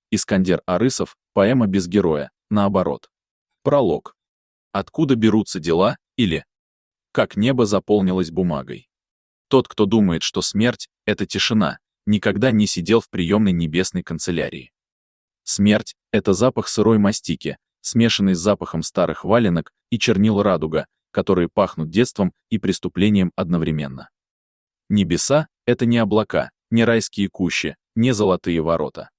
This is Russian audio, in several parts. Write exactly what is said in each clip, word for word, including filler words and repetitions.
Искандер Арысов, поэма без героя, наоборот. Пролог. Откуда берутся дела, или как небо заполнилось бумагой. Тот, кто думает, что смерть — это тишина, никогда не сидел в приемной небесной канцелярии. Смерть — это запах сырой мастики, смешанный с запахом старых валенок и чернил радуга, которые пахнут детством и преступлением одновременно. Небеса — это не облака, не райские кущи, не золотые ворота.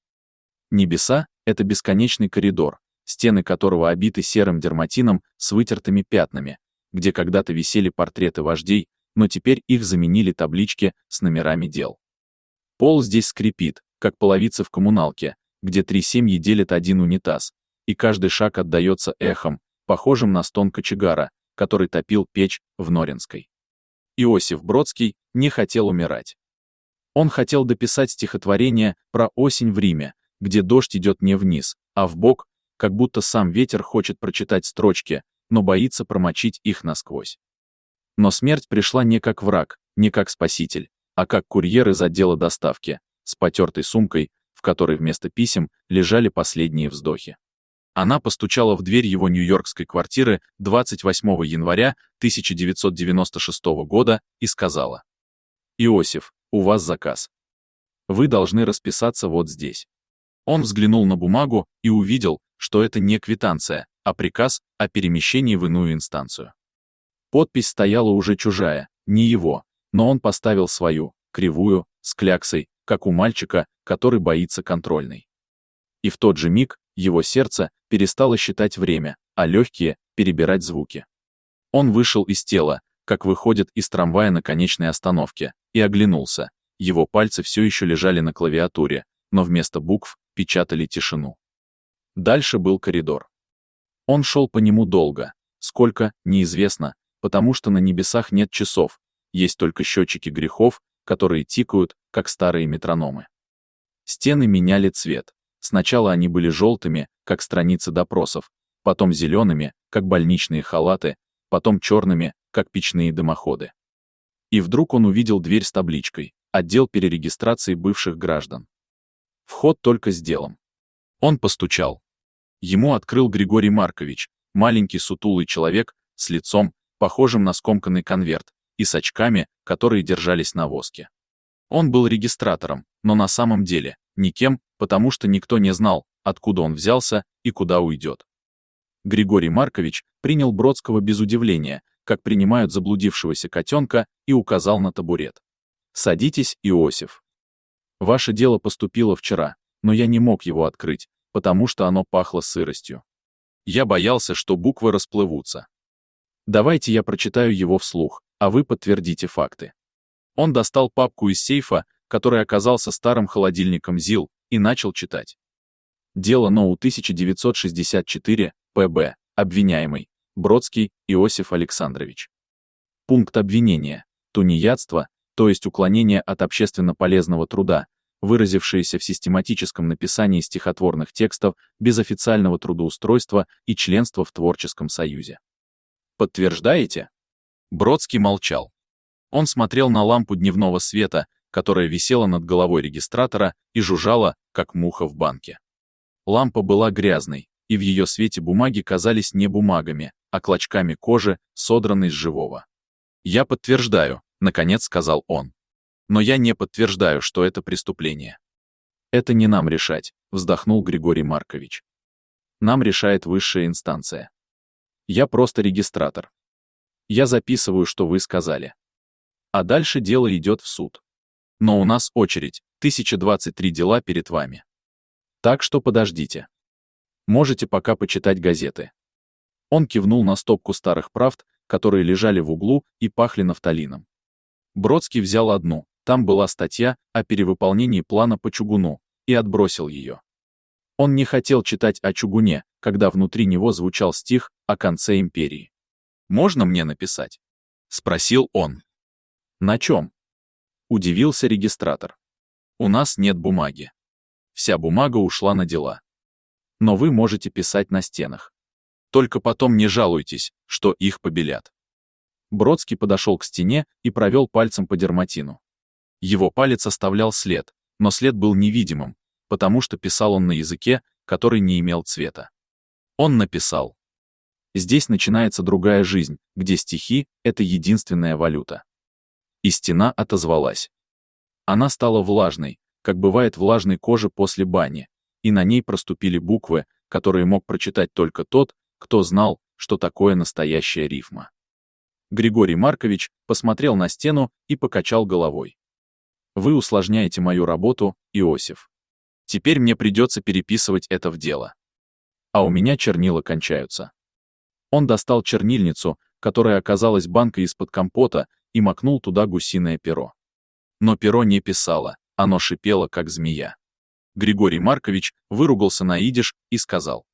Небеса — это бесконечный коридор, стены которого обиты серым дерматином с вытертыми пятнами, где когда-то висели портреты вождей, но теперь их заменили таблички с номерами дел. Пол здесь скрипит, как половицы в коммуналке, где три семьи делят один унитаз, и каждый шаг отдаётся эхом, похожим на стон кочегара, который топил печь в Норинской. Иосиф Бродский не хотел умирать. Он хотел дописать стихотворение про осень в Риме, где дождь идет не вниз, а вбок, как будто сам ветер хочет прочитать строчки, но боится промочить их насквозь. Но смерть пришла не как враг, не как спаситель, а как курьер из отдела доставки, с потертой сумкой, в которой вместо писем лежали последние вздохи. Она постучала в дверь его нью-йоркской квартиры двадцать восьмого января тысяча девятьсот девяносто шестого года и сказала: «Иосиф, у вас заказ. Вы должны расписаться вот здесь». Он взглянул на бумагу и увидел, что это не квитанция, а приказ о перемещении в иную инстанцию. Подпись стояла уже чужая, не его, но он поставил свою, кривую, с кляксой, как у мальчика, который боится контрольной. И в тот же миг его сердце перестало считать время, а легкие — перебирать звуки. Он вышел из тела, как выходит из трамвая на конечной остановке, и оглянулся. Его пальцы все еще лежали на клавиатуре, но вместо букв печатали тишину. Дальше был коридор. Он шел по нему долго, сколько — неизвестно, потому что на небесах нет часов, есть только счетчики грехов, которые тикают, как старые метрономы. Стены меняли цвет. Сначала они были желтыми, как страницы допросов, потом зелеными, как больничные халаты, потом черными, как печные дымоходы. И вдруг он увидел дверь с табличкой «Отдел перерегистрации бывших граждан». Вход только с делом. Он постучал. Ему открыл Григорий Маркович, маленький сутулый человек, с лицом, похожим на скомканный конверт, и с очками, которые держались на воске. Он был регистратором, но на самом деле никем, потому что никто не знал, откуда он взялся и куда уйдет. Григорий Маркович принял Бродского без удивления, как принимают заблудившегося котенка, и указал на табурет. «Садитесь, Иосиф. Ваше дело поступило вчера, но я не мог его открыть, потому что оно пахло сыростью. Я боялся, что буквы расплывутся. Давайте я прочитаю его вслух, а вы подтвердите факты». Он достал папку из сейфа, который оказался старым холодильником ЗИЛ, и начал читать. Дело НОУ тысяча девятьсот шестьдесят четыре, П Б, обвиняемый, Бродский Иосиф Александрович. Пункт обвинения. Тунеядство, то есть уклонение от общественно полезного труда, выразившееся в систематическом написании стихотворных текстов без официального трудоустройства и членства в творческом союзе. Подтверждаете? Бродский молчал. Он смотрел на лампу дневного света, которая висела над головой регистратора и жужжала, как муха в банке. Лампа была грязной, и в ее свете бумаги казались не бумагами, а клочками кожи, содранной с живого. «Я подтверждаю», — наконец сказал он. «Но я не подтверждаю, что это преступление». «Это не нам решать», — вздохнул Григорий Маркович. «Нам решает высшая инстанция. Я просто регистратор. Я записываю, что вы сказали. А дальше дело идет в суд. Но у нас очередь, тысяча двадцать три дела перед вами. Так что подождите. Можете пока почитать газеты». Он кивнул на стопку старых правд, которые лежали в углу и пахли нафталином. Бродский взял одну, там была статья о перевыполнении плана по чугуну, и отбросил ее. Он не хотел читать о чугуне, когда внутри него звучал стих о конце империи. «Можно мне написать?» — спросил он. «На чем?» — удивился регистратор. «У нас нет бумаги. Вся бумага ушла на дела. Но вы можете писать на стенах. Только потом не жалуйтесь, что их побелят». Бродский подошел к стене и провел пальцем по дерматину. Его палец оставлял след, но след был невидимым, потому что писал он на языке, который не имел цвета. Он написал: «Здесь начинается другая жизнь, где стихи — это единственная валюта». И стена отозвалась. Она стала влажной, как бывает влажной кожа после бани, и на ней проступили буквы, которые мог прочитать только тот, кто знал, что такое настоящая рифма. Григорий Маркович посмотрел на стену и покачал головой. «Вы усложняете мою работу, Иосиф. Теперь мне придется переписывать это в дело. А у меня чернила кончаются». Он достал чернильницу, которая оказалась банкой из-под компота, и макнул туда гусиное перо. Но перо не писало, оно шипело, как змея. Григорий Маркович выругался на идиш и сказал: